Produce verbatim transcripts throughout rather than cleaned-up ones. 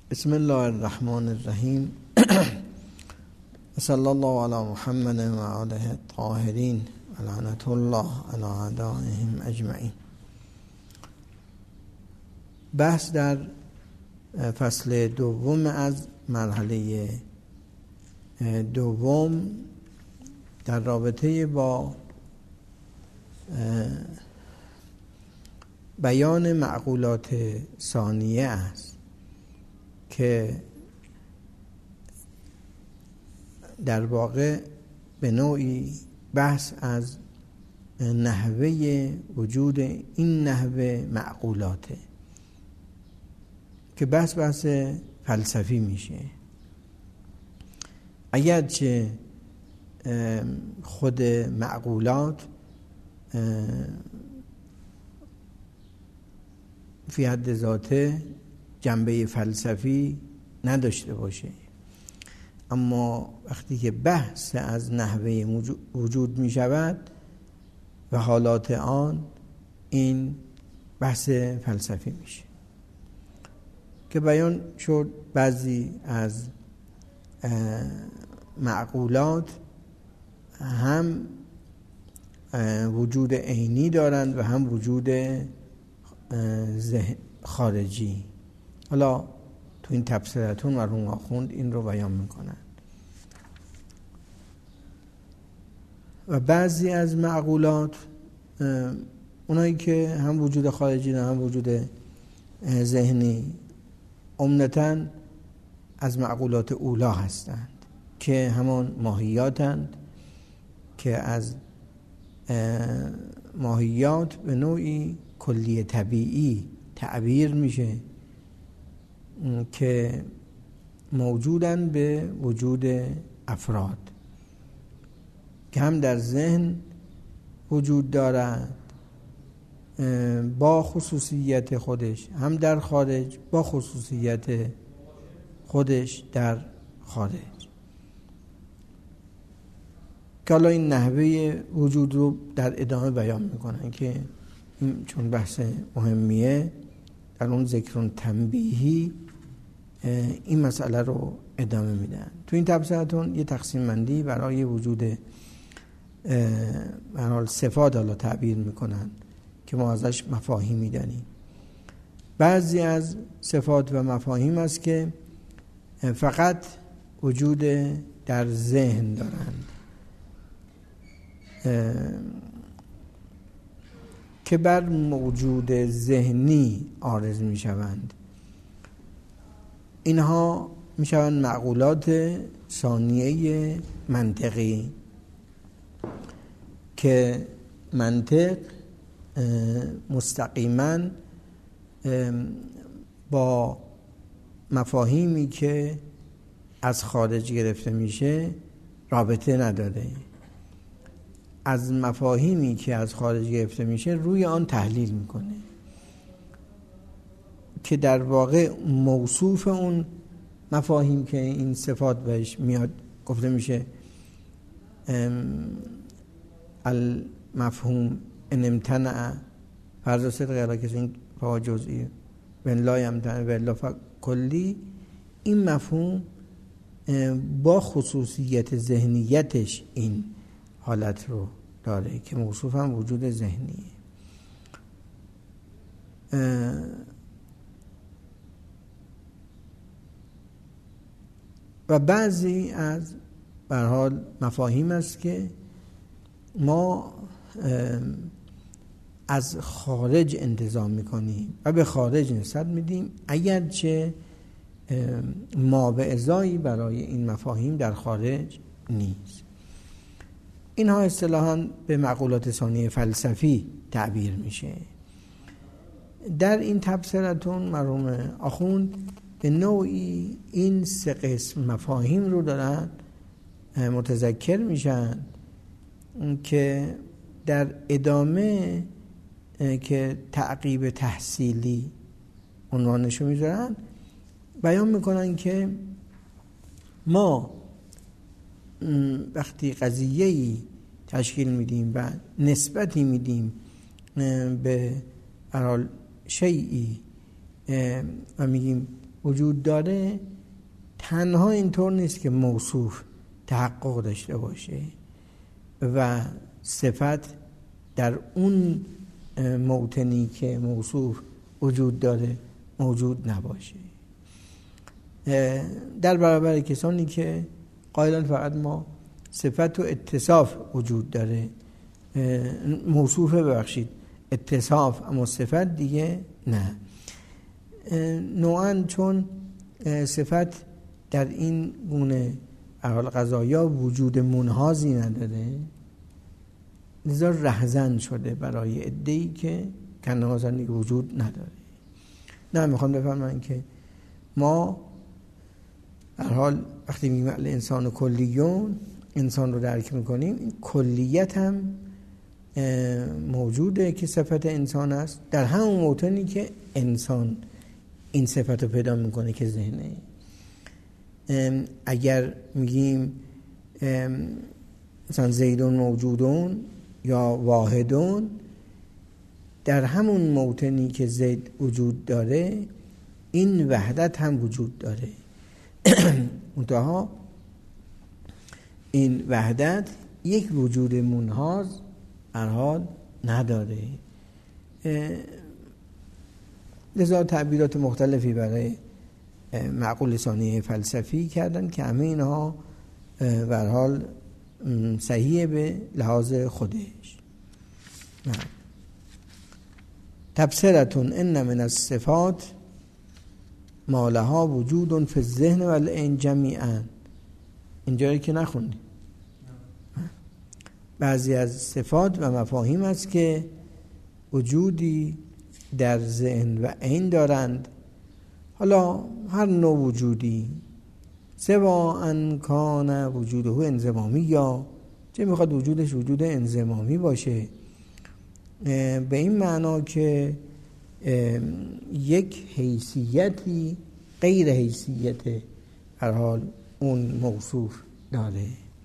بسم الله الرحمن الرحیم. صلی الله علی محمد و آله الطاهرین و لعنت الله علی اعدائهم اجمعین. بحث در فصل دوم از مرحله دوم در رابطه با بیان معقولات ثانیه است که در واقع به نوعی بحث از نحوه وجود این نحوه معقولاته که بحث بحث فلسفی میشه. اگرچه خود معقولات فی حد ذاته جنبه فلسفی نداشته باشه، اما وقتی که بحث از نحوه وجود می شود و حالات آن، این بحث فلسفی میشه که بیان شد بعضی از معقولات هم وجود عینی دارند و هم وجود خارجی. حالا تو این تبصرتون مرحوم آخوند این رو بیان میکنن و بعضی از معقولات اونایی که هم وجود خارجی و هم وجود ذهنی عمدتاً از معقولات اولا هستند که همان ماهیاتند که از ماهیات به نوعی کلی طبیعی تعبیر میشه که موجودن به وجود افراد که هم در ذهن وجود دارند با خصوصیت خودش، هم در خارج با خصوصیت خودش در خارج. که حالا این نحوه وجود رو در ادامه بیان میکنن که چون بحث مهمیه در اون ذکر تنبیهی این مسئله رو ادامه میدن. تو این تبصرتون یه تقسیم بندی برای وجود به هر حال صفات حالا تعبیر میکنن که ما ازش مفاهیمی داریم. بعضی از صفات و مفاهیم است که فقط وجود در ذهن دارند که بر موجود ذهنی عارض می شوند. اینها می شوند معقولات ثانیه منطقی که منطق مستقیما با مفاهیمی که از خارج گرفته میشه رابطه نداره. از مفاهیمی که از خارج گرفته میشه روی آن تحلیل میکنه که در واقع موصوف اون مفاهیم که این صفات بهش میاد گفته میشه المفهوم ان امتنع فرض صدق علا کسی این فوا جزئی و لا یمتنع و الا کلی. این مفهوم با خصوصیت ذهنیتش این حالت رو داره که موصوف هم وجود ذهنیه. و بعضی از به هر حال مفاهیم است که ما از خارج انتظام میکنیم و به خارج نسبت میدیم، اگرچه ما به ازایی برای این مفاهیم در خارج نیست. اینها اصطلاحاً به معقولات ثانیه فلسفی تعبیر میشه. در این تبصرتون مرحوم آخوند به نوعی این سه قسم مفاهیم رو دارن متذکر میشن که در ادامه که تعقیب تحصیلی عنوانشو میذارن بیان میکنن که ما وقتی قضیه‌ای تشکیل میدیم و نسبتی میدیم به هر حال شیئی و میگیم وجود داره تنها اینطور نیست که موصوف تحقق داشته باشه و صفت در اون موطنی که موصوف وجود داره موجود نباشه. در برابر کسانی که قائلن فقط ما صفت و اتصاف وجود داره، موصوفه ببخشید اتصاف اما صفت دیگه نه، نوعاً چون صفت در این گونه احوال قضایا وجود منحازی نداره لذا رهزن شده برای عده‌ای که کنازن دیگه وجود نداره. نه میخوام بفهمن که ما هر حال وقتی میگیم الانسان کلیون انسان رو درک میکنیم، این کلیت هم موجوده که صفت انسان است در همون موطنی که انسان این صفت رو پیدا میکنه که ذهنه. اگر میگیم مثلا زیدون موجودون یا واحدون، در همون موطنی که زید وجود داره این وحدت هم وجود داره. منتها این وحدت یک وجود منحاز هر حال نداره. لذا تعبیرات مختلفی برای معقول ثانی فلسفی کردن که همه اینها به هر حال صحیح به لحاظ خودش. تبصرتون ان من الصفات ما لها وجود فی الذهن والعین جمیعا. اینجایی که نخوندی بعضی از صفات و مفاهیم است که وجودی در ذهن و عین دارند، حالا هر نوع وجودی، سوا ان کان وجوده انضمامی، یا چه میخواد وجودش وجود انضمامی باشه به این معنا که یک حیثیتی غیر حیثیت هر حال اون موصوف داره.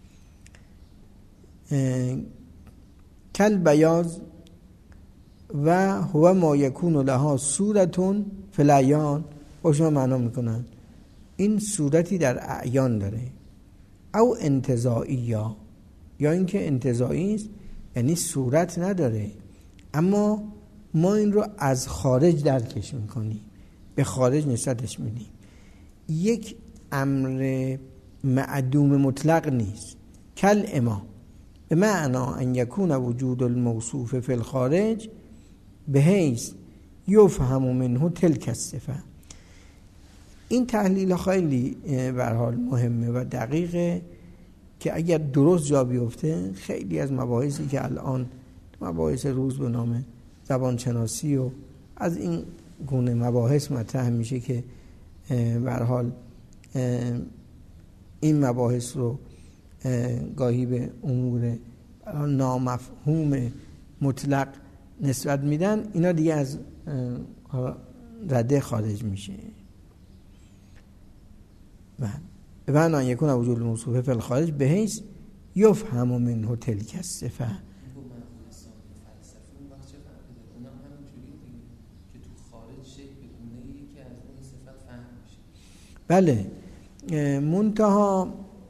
کل بیاض و هو ما یکون لها صورتون فی العیان، باشون معنا میکنن این صورتی در اعیان داره، او انتزاعی یا یا اینکه انتزاعی است یعنی صورت نداره اما ما این رو از خارج درکش میکنیم، به خارج نسبتش میدیم. یک امر معدوم مطلق نیست. کل اما به معنا ان یکون وجود الموصوف فی الخارج به حیث یفهم منه تلک الصفه. این تحلیل خیلی به هر حال مهمه و دقیقه که اگر درست جا بیفته خیلی از مباحثی که الان مباحث روز به نام زبان شناسی و از این گونه مباحث مطرح میشه که به هر حال این مباحث رو گاهی به امور نامفهوم مطلق نسبت میدن، اینا دیگه از رده خارج میشه. و معنا یکون وجود الموصوف فی الخارج به حیث یفهم منه تلک الصفه. بله، منتها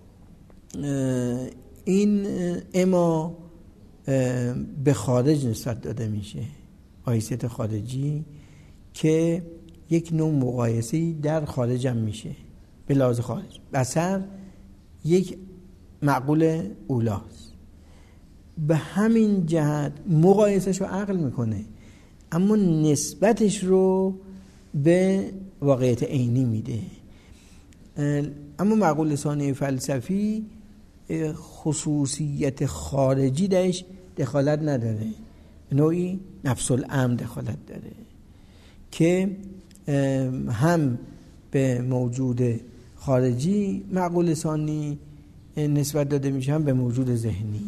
این اما به خارج نسبت داده میشه، حیثیت خارجی که یک نوع مقایسه‌ای در خارج هم میشه به لحاظ خارج. بصر یک معقول اولاست، به همین جهت مقایسه‌ش رو عقل میکنه اما نسبتش رو به واقعیت عینی میده. اما معقول ثانی فلسفی خصوصیت خارجی درش دخالت نداره، نوعی نفس الامر دخالت داره که هم به موجود خارجی معقول ثانی نسبت داده میشه هم به موجود ذهنی.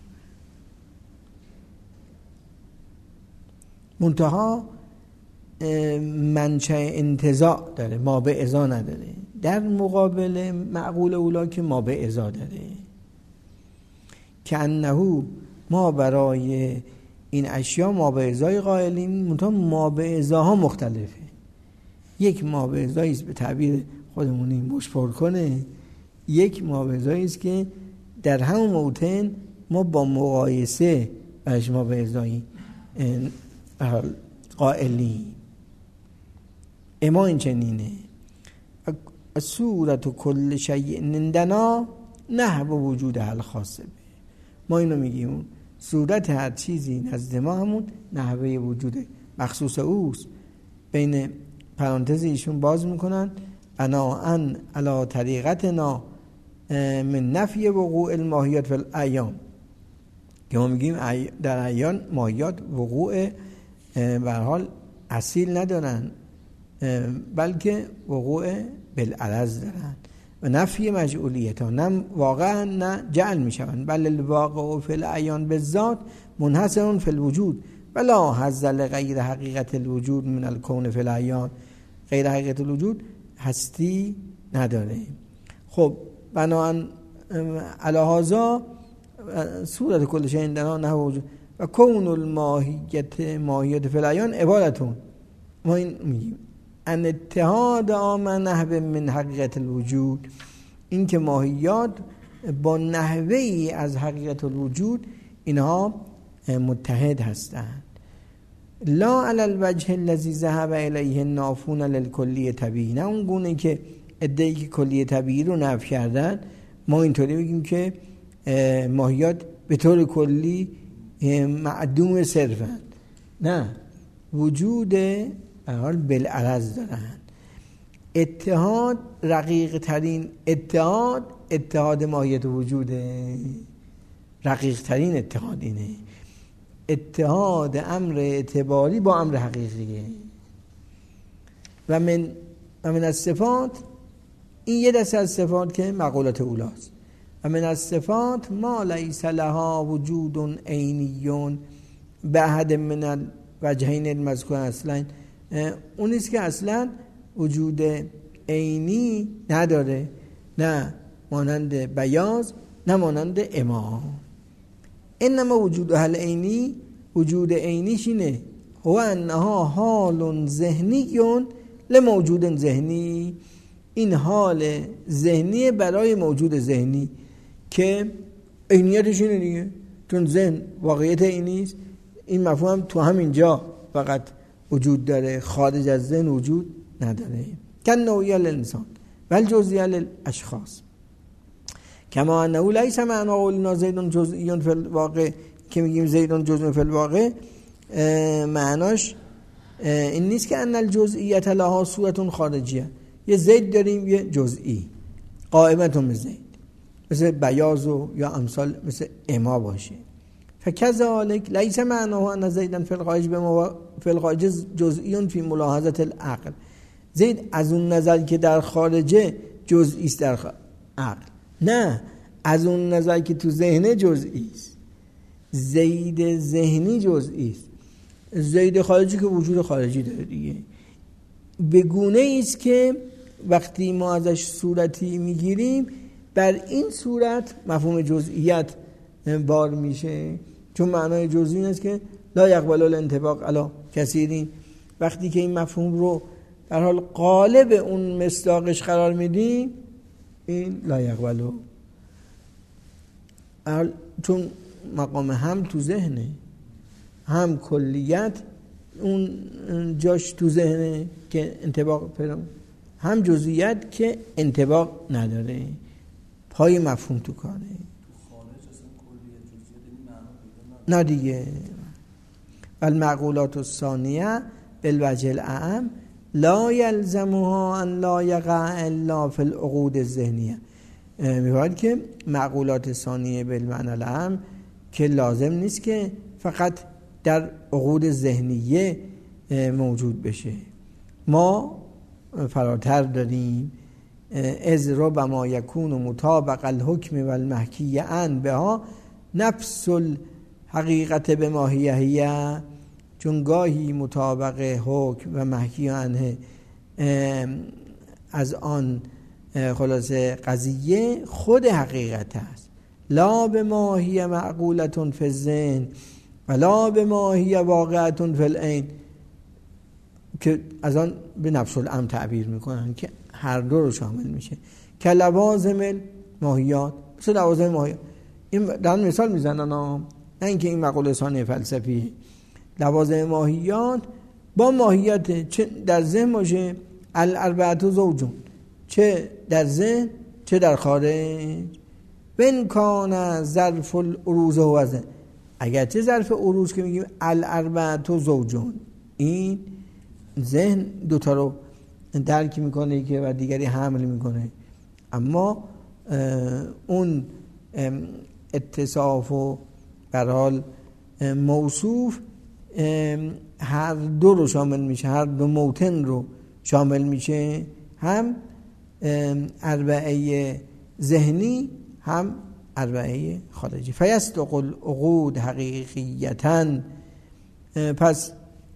منتها منشأ انتزاع داره، ما به ازا نداره، در مقابل معقول اولا که ما به ازا داره که انه ما برای این اشیا ما به ازای قائلیم، منتها ما به ازاها مختلفه. یک ما به ازایی است به تعبیر خودمونی مشپر کنه، یک ما به ازایی است که در همون موطن ما با مقایسه برش ما به ازایی قائلی. اما این چنینه صورت و کل شیء عندنا نحو وجود حل خاصه به. ما اینو میگیم صورت هر چیزی نزد ما همون نحوه وجود مخصوص اوست. بین پرانتز ایشون باز میکنن بناءً علی طریقتنا من نفی وقوع الماهیات فی الایام، که ما میگیم در ایام ماهیات وقوع به هر حال اصیل ندارن بلکه وقوع بالعرض دارن و نفی مجعولیت ها، نه واقعا نه جعل میشون، بل الواقع فی الایام بالذات منحصر فی الوجود ولا حظ لغیر حقیقت الوجود من الکون فی الایام. غیر حقیقت الوجود هستی نداره. خب بناهن علی هذا صورت کل شیء عندنا نحو وجود و کون الماهیت ماهیت فی الایام عبارتون، ما این میگیم ان اتحاد آمن نحو من حقیقت الوجود، این که ماهیات با نحوی از حقیقت الوجود اینها متحد هستند. لا علی الوجه الذی ذهب الیه النافون للکلی طبیعی، نه اون گونه که ادعی که کلی طبیعی رو نفی کردن ما اینطوری بگیم که ماهیات به طور کلی معدوم صرفن، نه وجود حال بالعرض دارن. اتحاد رقیق ترین اتحاد اتحاد ماهیت وجوده، رقیق ترین اتحاد اینه، اتحاد امر اعتباری با امر حقیقیه. و من و من از صفات، این یه دسته از صفات که مقولات اولاست، و من از صفات ما لیس لها وجود عینی به احد من الوجهین المذکور اصلا، اون نیست که اصلا وجود عینی نداره، نه مانند بیاض نه مانند اما. انما وجود حل عینی، وجود عینیش اینه هو انها حال ذهنی لموجود ذهنی، این حال ذهنی برای موجود ذهنی که عینیتش اینه دیگه، چون ذهن واقعیت عینی است. این مفهوم تو همین جا فقط وجود داره، خارج از ذهن وجود نداره. کن نوعیه الانسان ول جزئیه للاشخاص کما انه لیس معنی قولنا زیدون جزئی فی الواقع، که میگیم زیدون جزئی فی الواقع معناش این نیست که ان الجزئیت لها صورت خارجیه، یه زید داریم یه جزئی قائمتون به زید، مثل بیاض و یا امثال مثل اما باشه. فکذالک لیس معناه ان زیدن فی الخارج بما فی الخارج جزئی فی ملاحظه العقل، زید از اون نظر که در خارجه جزئی است در عقل، نه از اون نظر که تو ذهن جزئی است. زید ذهنی جزئی است، زید خارجی که وجود خارجی داره دیگه. به گونه است که وقتی ما ازش صورتی میگیریم بر این صورت مفهوم جزئیت بار میشه، چون معنای جزئی است که لا یقبل الانطباق علی کثیرین. وقتی که این مفهوم رو در حال قالب اون مصداقش قرار میدیم این لا یقبل، چون مقام هم تو ذهنه، هم کلیت اون جاش تو ذهنه که انطباق پیدا، هم جزئیت که انطباق نداره، پای مفهوم تو کاره. نه دیگه. المعقولات الثانیه بالوجه الاعم لا یلزمها ان لا یقع الا فی العقود الذهنیه، میگوید که معقولات ثانیه بالمعنی الاعم که لازم نیست که فقط در عقود ذهنیه موجود بشه. ما فراتر داریم از ربما یکون مطابق الحکم و المحکی عن بها نفس الحقیقت به ماهیه، چون گاهی مطابق حکم و محکی عنه از آن خلاصه قضیه خود حقیقت است، لا به ماهیه معقولتون فی الذهن و لا به ماهیه واقعتون فی العین. که از آن به نفس الامر تعبیر میکنن که هر دو رو شامل میشه. که لوازم ماهیات، مثل لوازم ماهیات این در مثال میزنن، نه اینکه این مقوله ثانی فلسفی. لوازم ماهیات با ماهیت چه در ذهن باشه، الاربعه زوجون، چه در ذهن چه در خارج. بن کان ظرف العروض و وزن، اگرچه ظرف عروض که میگیم الاربعه زوجون، این ذهن دوتا رو درک میکنه که و دیگری حمل میکنه، اما اون اتصاف و برحال موصوف هر دو رو شامل میشه، هر دو موتن رو شامل میشه، هم اربعه ذهنی هم اربعه خارجی. فیصدق العقود حقیقیتاً، پس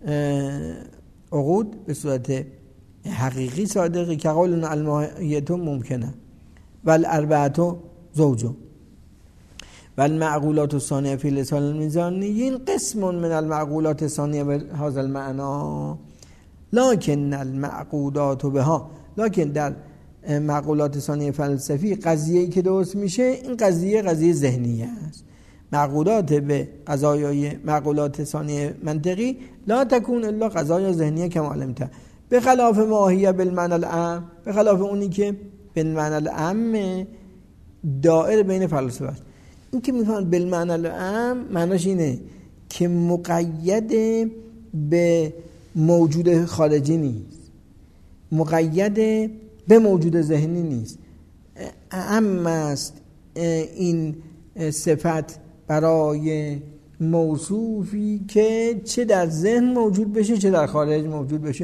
عقود به صورت حقیقی صادقی که قولنا الماهیت ممکنه و الاربعه زوجون و المعقولات الثانیه فی لسان المیزانیین قسم من المعقولات الثانیه به هذا المعنی لکن المعقولات بها، لکن در معقولات ثانیه فلسفی قضیه‌ای که درست میشه این قضیه قضیه ذهنیه است. معقولات به قضایای معقولات ثانیه منطقی لا تکون الا قضایا ذهنیه کما علمت، به خلاف ماهیه بالمعنی العام، به خلاف اونی که بالمعنی العام دائر بین فلاسفه است. این که میفهمن بالمعنی العام معناش اینه که مقید به موجود خارجی نیست، مقید به موجود ذهنی نیست، اما است این صفت برای موصوفی که چه در ذهن موجود بشه چه در خارج موجود بشه.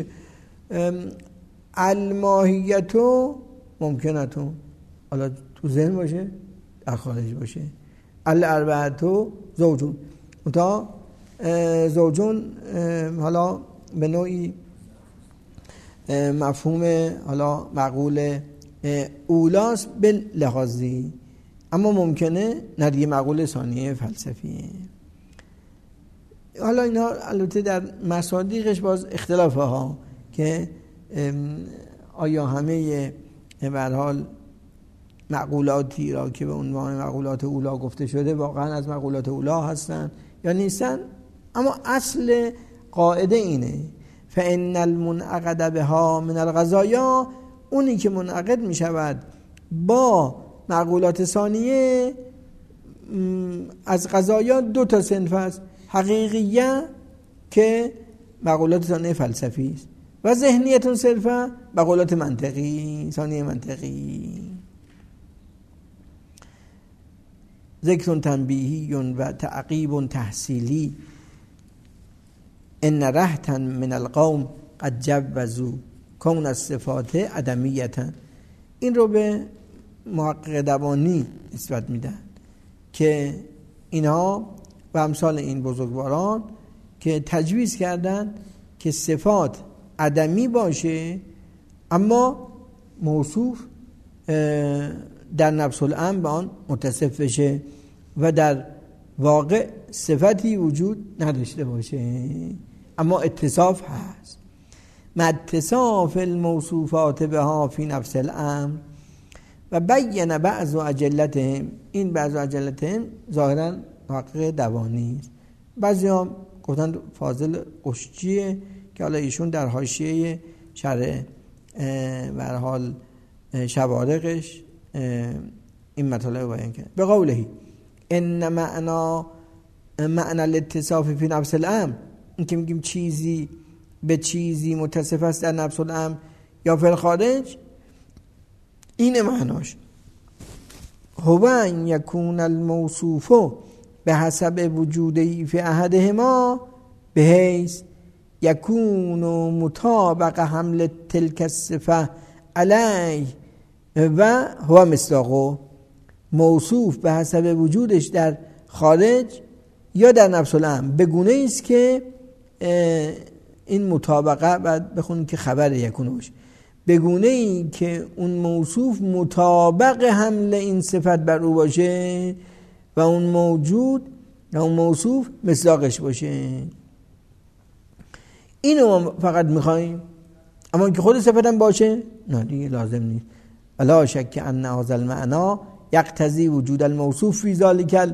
الماهیتو ممکنتون، حالا تو ذهن باشه در خارج باشه. الاربعه زوجون، تا زوجون حالا به نوعی مفهوم حالا معقول اولاست به لحاظی، اما ممکنه ندیه معقول ثانیه فلسفیه. حالا اینا البته در مصادیقش باز اختلافه ها که آیا همه به هر حال معقولاتی را که به عنوان معقولات اولا گفته شده واقعا از معقولات اولا هستن یا نیستن، اما اصل قاعده اینه فإن المنعقد بها من القضایا، اونی که منعقد می شود با معقولات ثانیه از قضایا دو تا صنف است، حقیقیه که معقولات ثانیه فلسفی است و ذهنیتون صرفا معقولات منطقی ثانیه منطقی. ذکر تنبیهی و تعقیب تحصیلی ان رهتا من القوم قد جوزوا کون الصفات عدمیتا، این رو به محقق دوانی نسبت میدن که اینها و امثال این بزرگواران که تجویز کردن که صفات عدمی باشه اما موصوف در نفس الامر به آن متصف بشه و در واقع صفتی وجود نداشته باشه اما اتصاف هست. مع اتصاف الموصوفات بها فی نفس الامر و بین بعض و اجلتهم، این بعض و اجلتهم ظاهرا محقق دوانی است. بعضی هم گفتن فاضل قشجیه که حالا ایشون در حاشیه شرح به هر حال شوارقش این مطالب بیان کرد. به قوله ان معنا معنی الاتصاف فی نفس الامر، این که میگیم چیزی به چیزی متصف است در نفس الامر یا فی الخارج، این معناش هو ان یکون الموصوف به حسب وجودی فی احدهما بحیث یکون مطابق حمل تلک الصفه علیه و هو مصداقه، موصوف به حسب وجودش در خارج یا در نفس الامر به گونه است که این مطابقه بعد بخونید که خبر یکونه باشه، به گونه ای که اون موصوف مطابق حمل این صفت بر او باشه و اون موجود و اون موصوف مصداقش باشه. اینو ما فقط میخوایم، اما که خود صفت هم باشه نه دیگه لازم نیست. ولا شک ان هذا المعنى یقتضی وجود الموصوف فی ذلک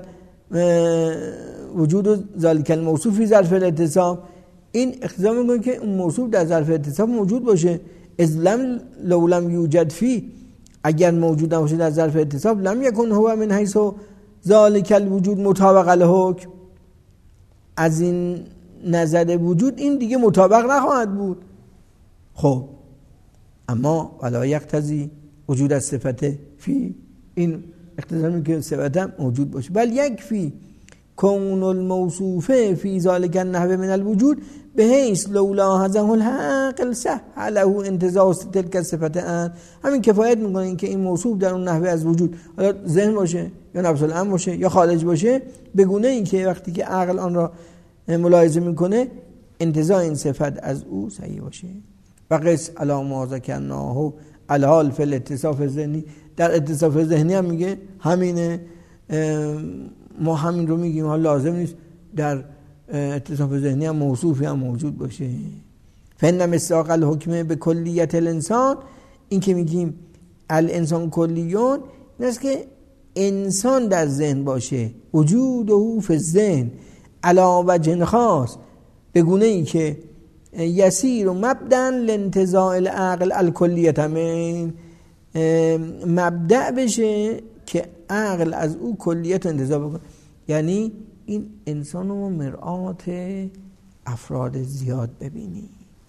وجود ذلک الموصوف فی ظرف الاتصاف. این اقتضا میکنه که اون موصوف در ظرف اتصاف موجود باشه. از لم لو لم یوجد فی، اگر موجود نباشه در ظرف اتصاف، لم یکن هو من حیث ذلک الوجود مطابق الحکم، از این نظر وجود این دیگه مطابق نخواهد بود. خب اما ولا یقتضی وجود الصفت فی، این اقتضا میکنه صفت هم موجود باشه. بل یکفی کون الموصوفه فی ذلک النحو من الوجود بحیث لولا هذه الحق صح له انتزاع تلك الصفت ان. همین کفایت میکنه این که این موصوف در اون نحوه از وجود، حالا ذهن باشه یا نفس الامر باشه یا خارج باشه، به گونه این که وقتی که عقل آن را ملاحظه میکنه انتزاع این صفت از او صحیح باشه. و قص علی ما ذکرناه الحال فی الاتصاف ذهنی، در اتصاف ذهنی هم میگه همینه، ما همین رو میگیم، حالا لازم نیست در اتصاف ذهنی هم موصوفی هم موجود باشه. فإن مصداق الحکم به کلیت الانسان، این که میگیم الانسان کلیون، این است که انسان در ذهن باشه، وجوده فی الذهن علی وجه خاص، به گونه ای که یسیر و مبدأ لانتزاع العقل الکلیت، همین مبدأ بشه که عقل از او کلیت انتزاع بکنه. یعنی این انسان رو مرآت افراد زیاد ببینی،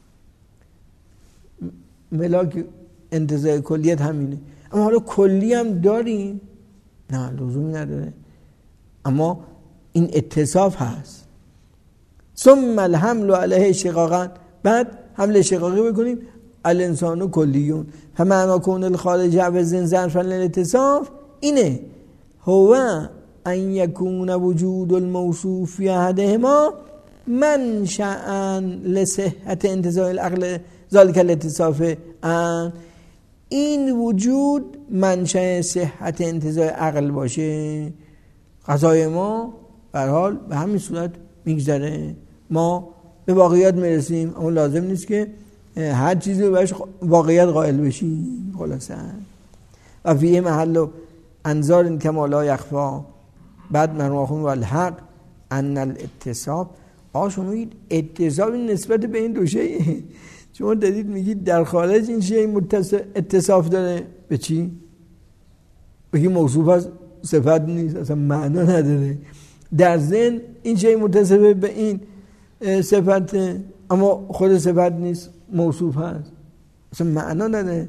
ملاک انتزاع کلیت همینه. اما حالا کلی هم داریم، نه لزومی نداره، اما این اتصاف هست. ثم الحمل علیه شقاقا، بعد حمل شقاقی بکنیم الانسان کلیون. فمعنا کون الخارج عوض ظرفا للاتصاف اینه هو ان یکون وجود الموصوف فی احدهما منشأ لصحت انتزاع العقل ذلك الاتصاف ان، این وجود منشأ صحت انتزاع عقل باشه. قضای ما به هر حال به همین صورت میگذره، ما به واقعیت میرسیم، اما لازم نیست که هر چیزی رو بهش واقعیت قائل بشیم. خلاصه و فیه محل انظار این کما لا یخفا. بعد مرماخون و الحق ان الاتصاف، آه شما میگید اتصاف نسبت به این دو شیء، شما دارید میگید در خارج این شیء اتصاف داره به چی؟ بگی موصوف از صفت نیست، اصلا معنا نداره. در ذهن این شیء متصف به این صفت، اما خود صفت نیست، موصوف هست، اصلا معنا نداره.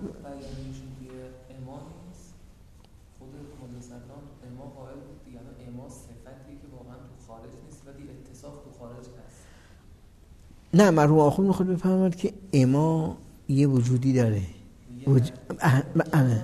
نه مرحوم آخوند میخواد بفهمد که اما یه وجودی داره. وج... اه... اه...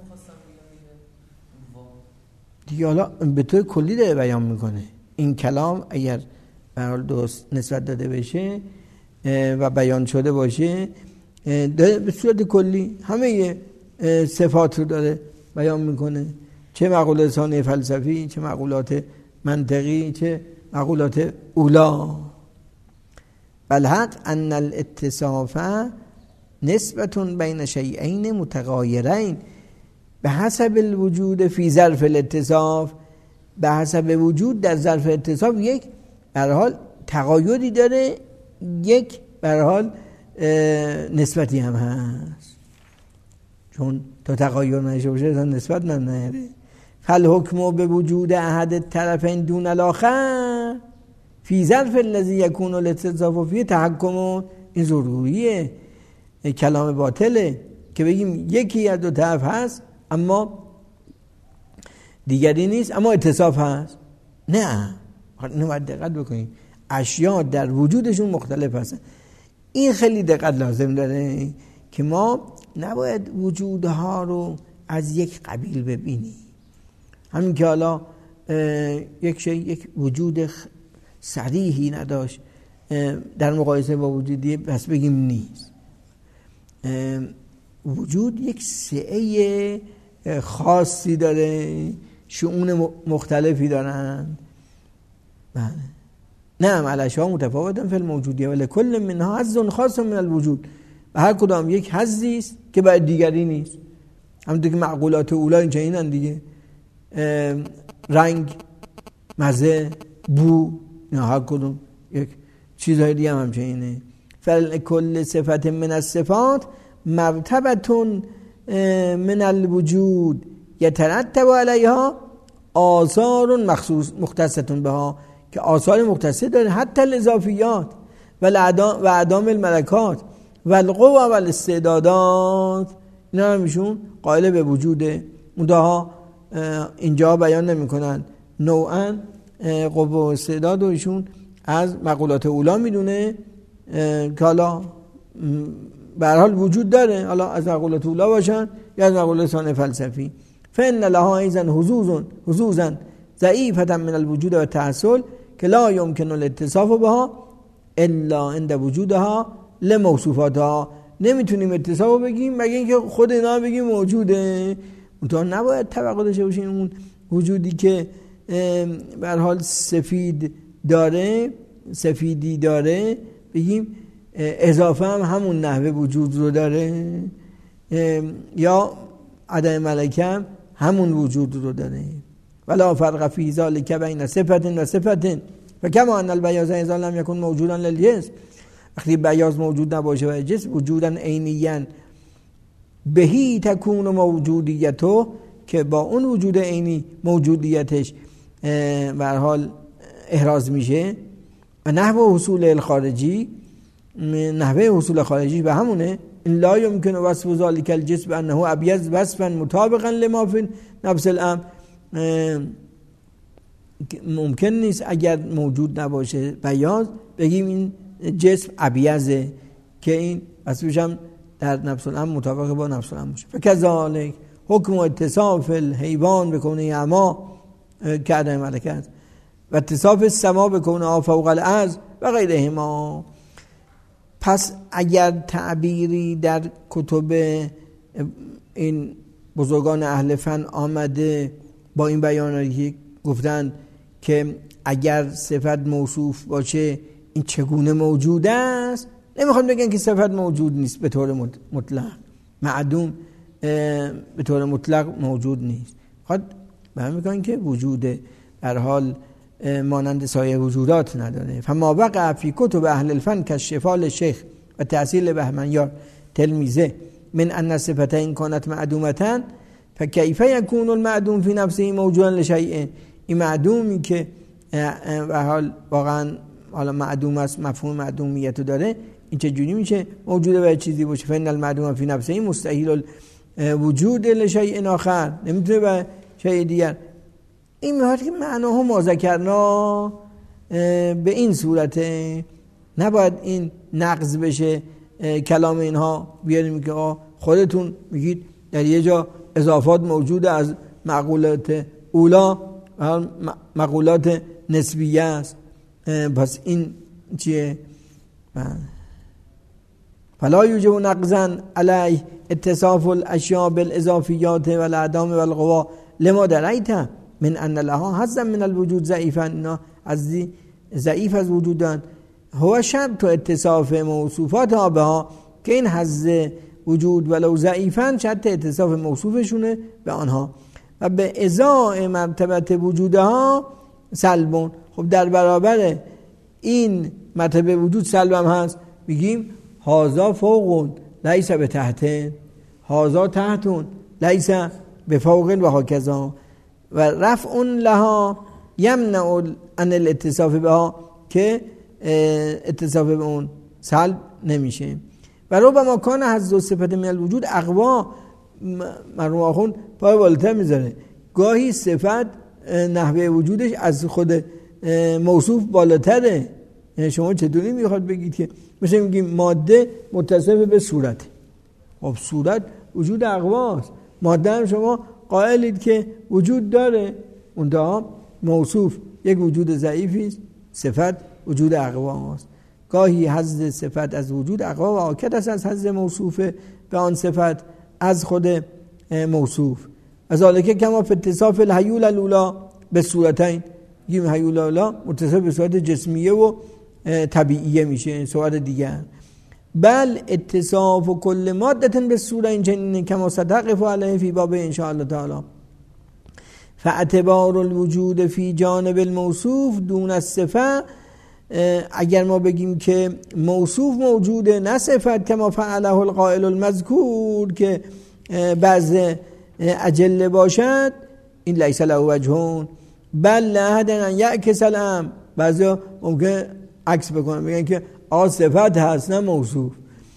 دیگه حالا به طور کلی داره بیان میکنه. این کلام اگر به حال درست نسبت داده بشه و بیان شده باشه، داره به صورت کلی همه صفات رو داره بیان میکنه، چه مقولات ثانیه فلسفی، چه مقولات منطقی، چه مقولات اولا. بالحق ان الاتصاف نسبت بین شیئین متغایرین به حسب الوجود فی ظرف الاتصاف، به حسب وجود در ظرف اتصاف یک به هر حال تغایری داره، یک به هر حال نسبتی هم هست، چون تا تغایر نشه باشه تا نسبت نمیاره. فالحکم به وجود احد الطرفین دون الاخر فی ظرف الذی یکون الاتصاف فیه تحکم. این ضروریه، کلام باطله که بگیم یکی از دو طرف هست اما دیگری نیست، اما اتصاف هست. نه، اینو باید دقت بکنیم، اشیاء در وجودشون مختلف هستن. این خیلی دقت لازم داره که ما نباید وجودها رو از یک قبیل ببینیم. همین که حالا یک شی یک وجود صریحی نداشت در مقایسه با وجودی پس بگیم نیست. وجود یک سعه خاصی داره، شؤون مختلفی دارن. بله، نعم الاشیاء متفاوتن فی الموجودیه ولی کل منها حظ خاص من الوجود، و هر کدام یک حظی است که بعد دیگری نیست. همونطور که معقولات اولا این چنینن دیگه، رنگ، مزه، بو، اینا هر کدوم یک چیزهای دیگه هم همچنینه. فکل صفت من الصفات مرتبتون من الوجود یترتب علیها آثار مخصوص مختصتون بها، که آثار مختصه داره، حتی الاضافیات و اعدام الملکات و القوا و الاستعدادات، اینا همیشون قائل به وجوده. منتها اینجا بیان نمی کنن نوعا قوا و استعداد و ایشون از مقولات اولا میدونه که حالا به هر حال وجود داره، حالا از مقولات اولا باشن یا از مقولات ثانیه فلسفی. فإن لها ایضا حظوظا حظوظا ضعیفة من الوجود و التحصل که لا يمكن الاتصاف بها الا عند وجودها لموصوفاتها. نمیتونیم اتصاف بگیم مگه اینکه خود اینا بگیم موجوده. اونطور نباید توقع داشته باشیم اون وجودی که به هر حال سفید داره، سفیدی داره، بگیم اضافه هم همون نحوه وجود رو داره، یا عدم ملکه هم همون وجود رو داره. ولا فرق فی ذلک بین صفت و صفت فکما ان البیاض اذا لم یکن موجودا للجسم، وقتی بیاض موجود نباشه و جسم وجودا عینیا بهی تکون موجودیتو، که با اون وجود عینی موجودیتش به هر حال احراز میشه. و نحو حصول الخارجی، نحوه حصول خارجی به همونه، ان لا يمكن وصف ذلك الجسم انه ابيض وصفا مطابقا لما في نفس الامر. ممکن نیست اگر موجود نباشه بیاض بگیم این جسم ابیضه که این وصفش هم در نفس الامر مطابق با نفس الامر باشه. فکذالک حکم اتصاف الحیوان بکونه اما که عدم ملکت و اتصاف السما بکونه فوق الارض و غیرهما. پس اگر تعبیری در کتب این بزرگان اهل فن آمده با این بیانایی گفتن که اگر صفت موصوف باشه این چگونه موجود است، نمیخوان بگن که صفت موجود نیست به طور مطلق، معدوم به طور مطلق موجود نیست. خود بیان میکنن که وجود در حال مانند سایر وجودات نداره. فما وقع فی کتب اهل الفن کشفال شیخ و تحصیل بهمنیار تلمیزه من ان صفتین کانت معدومتن فکیف یکون المعدوم فی نفسه موجودا لشیء. این معدومی که به حال واقعا حالا معدوم است، مفهوم معدومیت داره، این چجوری میشه موجوده به چیزی باشه؟ فإن المعدوم فی نفسه مستحیل الوجود لشیء آخر، نمیتونه به شیء دیگر. این میاد که معناها ما ذکرنا به این صورته، نباید این نقض بشه کلام اینها. بیاریم که خودتون میگید در یه جا اضافات موجوده از معقولات اولا، معقولات نسبیه است، پس این چیه؟ فلا یوجب نقضا علیه اتصاف الاشیاء بالاضافیات والاعدام والقوا لما درایت من ان لها حظا من الوجود ضعیفا. اینا از ضعیف از وجودن هو شرط اتصاف موصوفاتها بها، که این حظ وجود ولو ضعیفا شرط اتصاف موصوفشونه به آنها و به ازای مرتبت وجودها سلبون. خب در برابر این مرتبه وجود سلب هم هست، میگیم هازا فوقون لیس به تحتن، هازا تحتون لیس به فوقن و هاکذا. و رفع لها یمنع ان الاتصاف بها، که اتصاف به اون سلب نمیشه. و ربما کان حظ صفت من الوجود اقوا، مرحوم آخوند پای بالاتر میذاره، گاهی صفت نحوه وجودش از خود موصوف بالاتره. یعنی شما چطوری میخواد بگید که مثلا میگیم ماده متصف به صورت، خب صورت وجود اقواست، ماده هم شما قائلید که وجود داره، اونجا موصوف یک وجود ضعیفی است، صفت وجود اقواست. گاهی حظ صفت از وجود اقوا و آکد است از حظ موصوف به آن صفت از خود موصوف. از ذالک کما فی اتصاف الحیول الاولا به صورتین، میگیم هیولالا متصف به صورت جسمیه و طبیعیه میشه صورت دیگر. بل اتصاف و کل مادة به صورت این چنینه کما ستقف علیه فی باب ان شاء الله تعالی. فاعتبار الوجود فی جانب الموصوف دون الصفه، اگر ما بگیم که موصوف موجوده نه صفت کما فعله القائل المذکور که بعض اجله باشد، این لیس له وجهون بل لحد ان یعکس الامر، بعضی ممکن عکس بکنن بگن که آ صفت هست نه موصوف.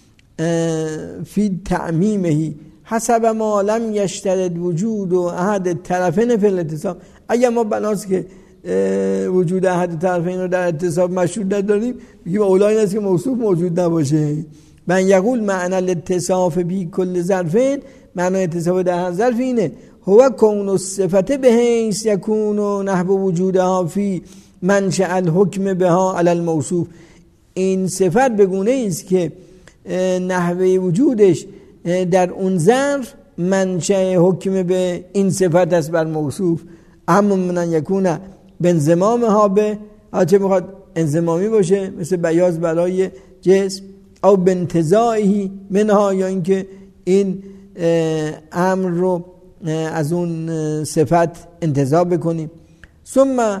فی تعمیمه حسب ما لم یشترط وجود و احد الطرفین فی الاتصاف. اگر ما بناست که وجود احد طرفین رو در اتصاف مشروط نداریم، بگیم اولا این است که موصوف موجود نباشه. من یقول معنی الاتصاف بی کل ظرفین، معنی اتصاف در هر ظرف اینه هو کون الصفت به حیث یکون و نحو وجودها فی منشأ الحکم بها علی الموصوف. این صفت بگونه است که نحوه وجودش در اون ظرف منشأ حکم به این صفت است بر موصوف. اما من یکونه به انضمامها به، چه میخواد انضمامی باشه مثل بیاض برای جسم، او به انتزاعی منها، یا اینکه این امر رو از اون صفت انتزاع بکنیم. ثم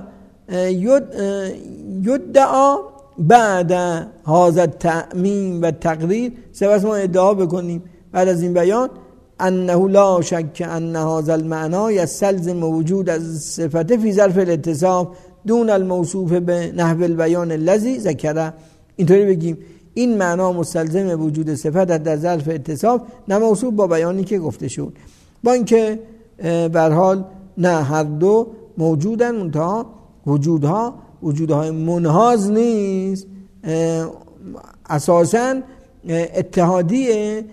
یدعا بعد هذا التعمیم و تقریر، سپس ما ادعا بکنیم بعد از این بیان انه لا شک ان هذا المعنى یستلزم وجود از صفت فی ظرف الاتصاف دون الموصوف به نحو البیان الذی ذکره. اینطوری بگیم این معنا مستلزم وجود صفت در ظرف اتصاف نه موصوف با بیانی که گفته شد. با اینکه به هر حال نه هر دو موجودن، منتها وجودها وجودهای منحاز نیست، اساساً اتحادی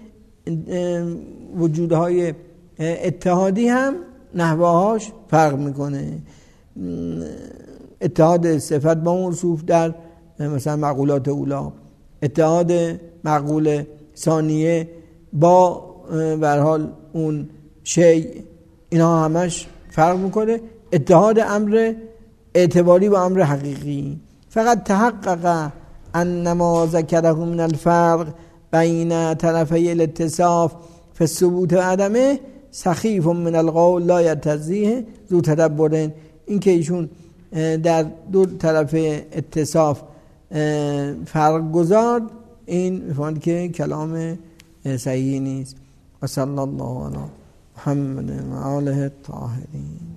وجودهای اتحادی هم نحوهاش فرق میکنه. اتحاد صفت با موصوف در مثلا معقولات اولا، اتحاد معقول ثانیه با به هر حال اون شیء، اینا همش فرق میکنه. اتحاد امر اعتباری با امر حقیقی. فقط تحقق ان ما ذکره من الفرق بین طرفی الاتصاف فی الثبوت و عدمه سخیف من القول لا یتزیه ذو تدبرین. این که ایشون در دو طرف اتصاف فرق گذارد، این میفهمد که کلام صحیحی نیست. و صلی الله علی محمد و آله الطاهرین.